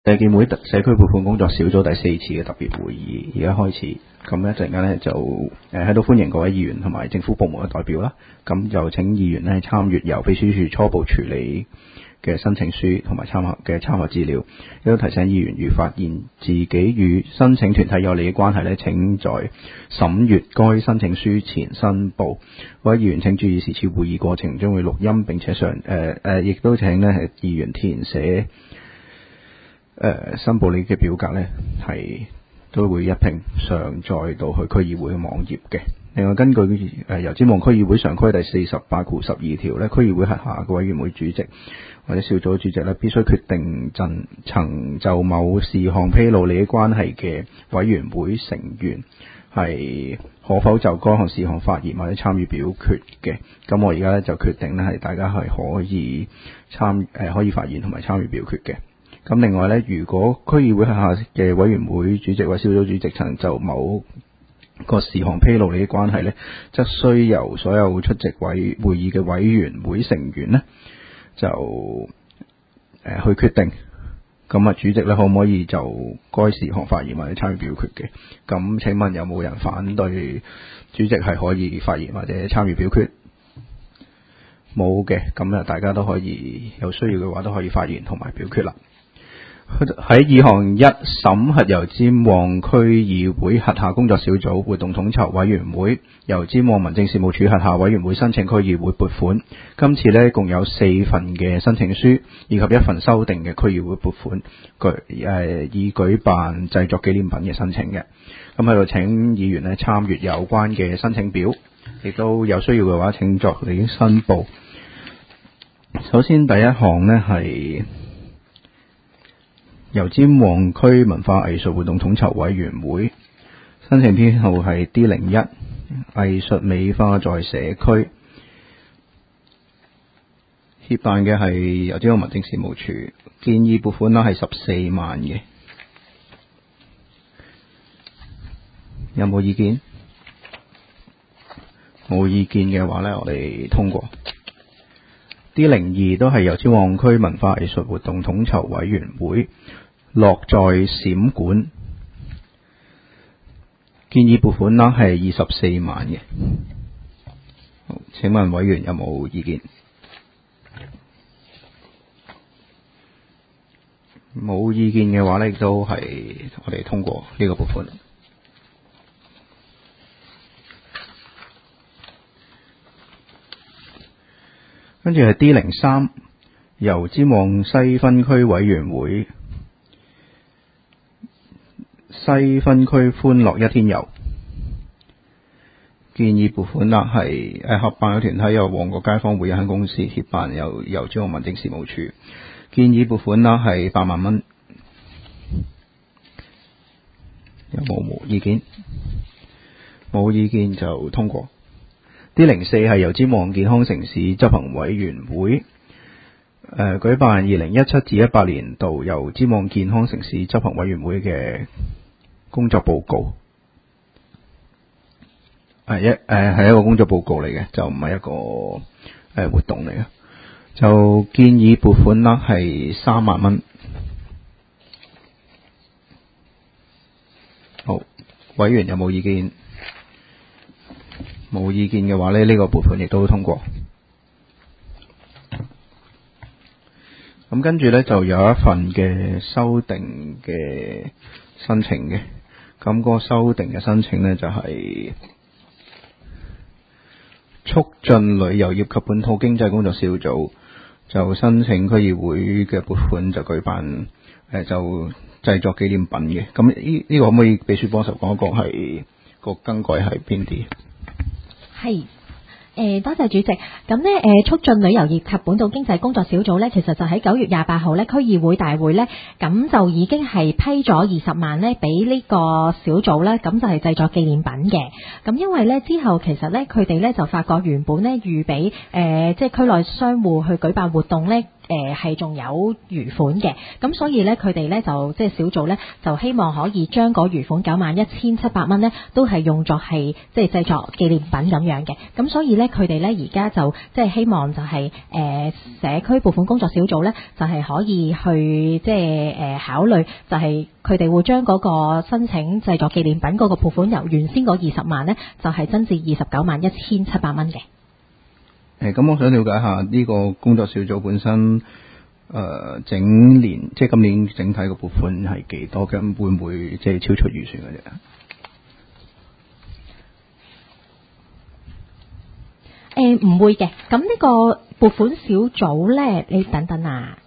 社建會社區撥款工作小組第4次嘅特別會議而家開始，咁一陣間呢，就喺度歡迎各位議員同埋政府部門嘅代表啦。咁就請議員呢參閱由秘書處初步處理嘅申請書同埋參考資料，亦都提醒議員如發現自己與申請團體有利益關係呢，請在審閱該申請書前申報。各位議員請注意，是次會議過程將會錄音，並且亦都請呢議員填寫申報你嘅表格呢，都會一併上載到去區議會嘅網頁嘅。另外，根據油尖旺區議會常規第48/12條呢，區議會轄下嘅委員會主席或者小組主席呢，必須決定曾就某事項披露利益關係嘅委員會成員係可否就該項事項發言或者參與表決嘅。咁我而家呢就決定呢係大家係可以發言同埋參與表決嘅。咁另外呢，如果區議會轄下嘅委員會主席或小組主席曾就某個事項披露利益關係呢，則須由所有出席會議嘅委員會成員呢，就去決定。咁主席呢可唔可以就該事項發言或者參與表決嘅？咁請問有冇人反對主席係可以發言或者參與表決？冇嘅，咁大家都可以有需要嘅話都可以發言同埋表決啦。喺議項1，審核油尖旺區議會轄下工作小組活動統籌委員會油尖旺民政事務處轄下委員會申請區議會撥款。今次呢共有4份嘅申請書以及1份修訂嘅區議會撥款，以舉辦製作紀念品嘅申請嘅。咁喺度請議員呢參閱有關嘅申請表，亦都有需要嘅話請作你申報。首先第一項呢係油尖旺區文化藝術活動統籌委員會，申請編號係 D01， 藝術美化在社區，協辦嘅係油尖旺民政事務處，建議撥款係14萬嘅。有冇意見？冇意見嘅話呢，我哋通過。D02 都係油尖旺區文化藝術活動統籌委員會，樂在閃館，建議撥款係24萬嘅。好，請問委員有冇意見？冇意見嘅話呢，亦都係我哋通過呢個撥款。跟住係 D03， 油尖旺西分區委員會，西分區歡樂一天遊，建議撥款係合辦嘅團體由旺角街坊會有限公司協辦，由油尖旺民政事務處，建議撥款係8萬蚊。有冇意見？冇意見就通過。D04 係油尖旺健康城市執行委員會，舉辦2017-18年度油尖旺健康城市執行委員會嘅工作報告，係一個工作報告嚟嘅，就唔係一個活動嚟嘅。就建議撥款係3萬蚊。好，委員有冇意見？冇意見嘅話呢，呢個撥款亦都通過。咁跟住呢，就有一份嘅修訂嘅申請嘅。咁個修訂嘅申請呢，就係促進旅遊業及本土經濟工作小組就申請區議會嘅撥款，就舉辦就製作紀念品嘅。咁呢個可唔可以秘書幫手講一講係個更改係邊啲？ 係。多謝主席。咁呢，促進旅遊業及本土經濟工作小組呢，其實就喺9月28號呢區議會大會呢，咁就已經係批咗20萬呢俾呢個小組呢，咁就係製作紀念品嘅。咁因為呢之後其實呢佢哋呢就發覺原本呢預備即係區內商戶去舉辦活動呢係仲有餘款嘅，咁所以咧佢哋咧就即係小組咧就希望可以將嗰餘款91,700蚊咧都係用作係即係製作紀念品咁樣嘅，咁所以咧佢哋咧而家就即係希望就係社區撥款工作小組咧就係可以去即係考慮就係佢哋會將嗰個申請製作紀念品嗰個撥款由原先嗰20萬咧就係增至29,1,700蚊嘅。 咁我想了解下呢個工作小組本身整年即係今年整體個撥款係幾多？咁會唔會即係超出預算嘅啫？ 唔會嘅，咁呢個撥款小組咧，你等等啊。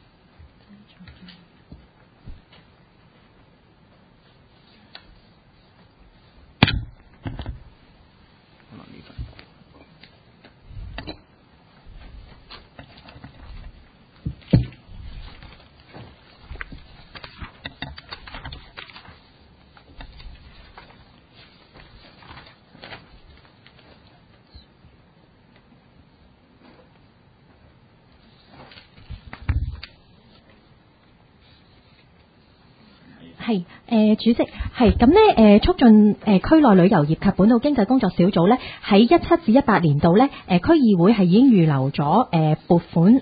係主席係咁咧促進區內旅遊業及本土經濟工作小組咧喺17至18年度咧區議會係已經預留咗撥款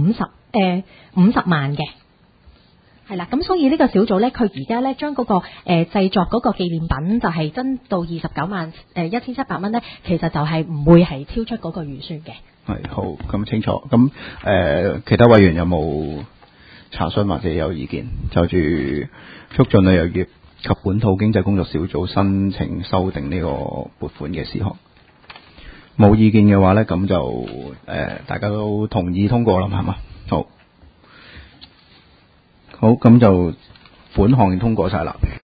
50萬嘅。係啦，咁所以呢個小組咧，佢而家咧將嗰個製作嗰個紀念品就係增到29,1,700蚊咧，其實就係唔會係超出嗰個預算嘅。 係好咁清楚。咁其他委員有冇查詢或者有意見？就住促進旅遊業及本土經濟工作小組申請修訂呢個撥款嘅事項，冇意見嘅話咧，咁就大家都同意通過啦，係嘛？好，咁就本項已通過晒啦。